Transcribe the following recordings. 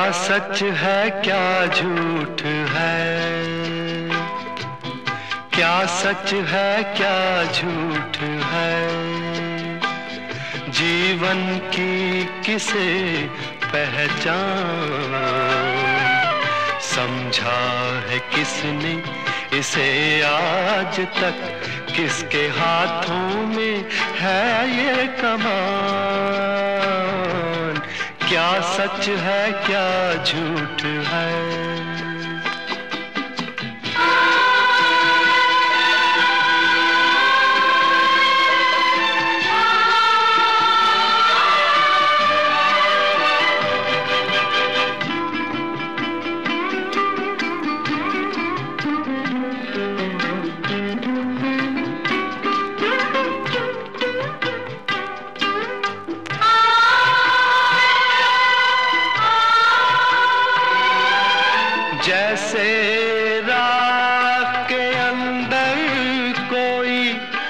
सच है क्या झूठ है, क्या सच है क्या झूठ है, जीवन की किसे पहचान, समझा है किसने इसे आज तक, किसके हाथों में है ये कमान, क्या सच है क्या झूठ है। जैसे राख के अंदर कोई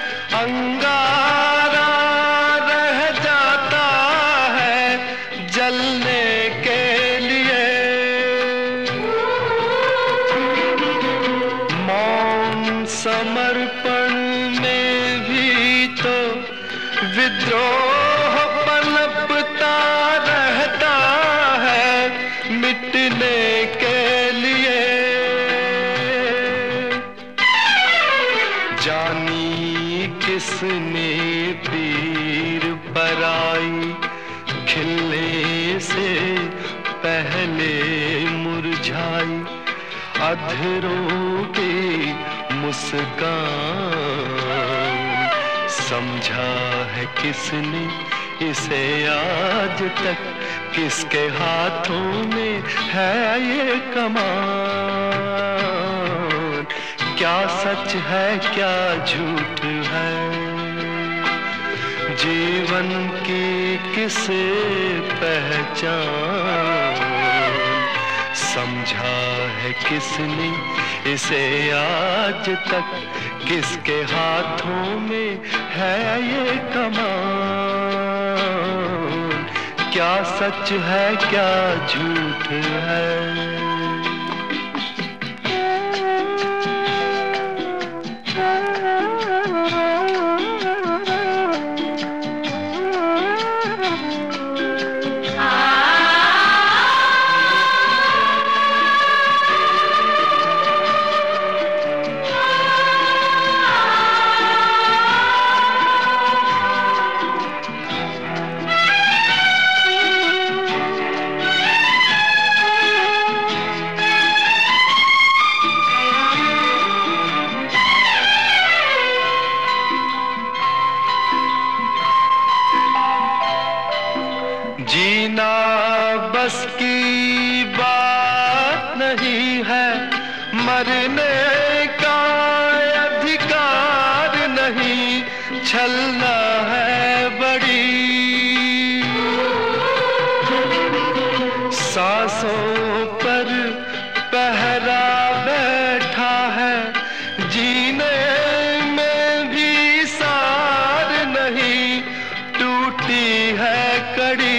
अंगारा रह जाता है जलने के लिए, मौन समर्पण में भी तो विद्रोह पनपता रहता है मिटने के लिए। जानी किसने पीर पराई, खिलने से पहले मुरझाई, अधरों की मुस्कान, समझा है किसने इसे आज तक, किसके हाथों में है ये कमान, क्या सच है क्या झूठ है, जीवन की किसे पहचान, समझा है किसने इसे आज तक, किसके हाथों में है ये कमान, क्या सच है क्या झूठ है। जीना बस की बात नहीं है, मरने का अधिकार नहीं, छलना है बड़ी, सांसों पर पहरा बैठा है, जीने में भी सार नहीं, टूटी है कड़ी,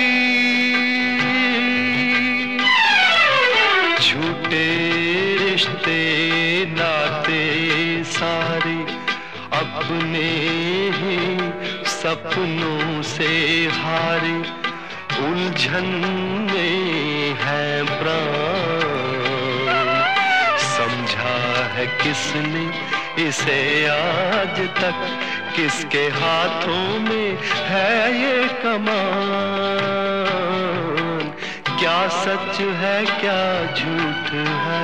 झूठे रिश्ते नाते सारे अपने ही सपनों से हारे, उलझन में है प्राण, समझा है किसने इसे आज तक, किसके हाथों में है ये कमान, क्या सच है क्या झूठ है।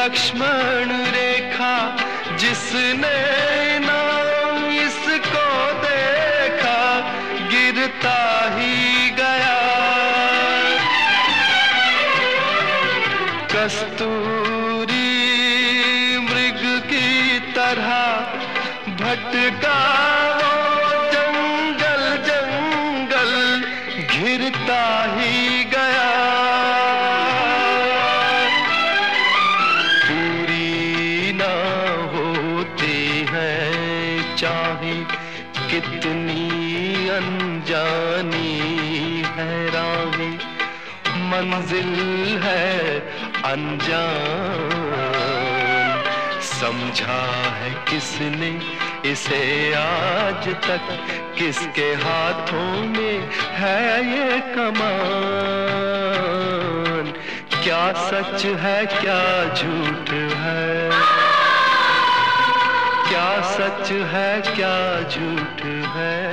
लक्ष्मण रेखा जिसने ना इसको देखा गिरता ही गया। कस्तूरी मृग की तरह भटका वो जंगल जंगल घिरता ही गया। पूरी ना होती है चाहे कितनी अनजानी है राहें, मंजिल है अनजान। समझा है किसने इसे आज तक, किसके हाथों में है ये कमान। क्या सच है क्या झूठ है, क्या सच है क्या झूठ है।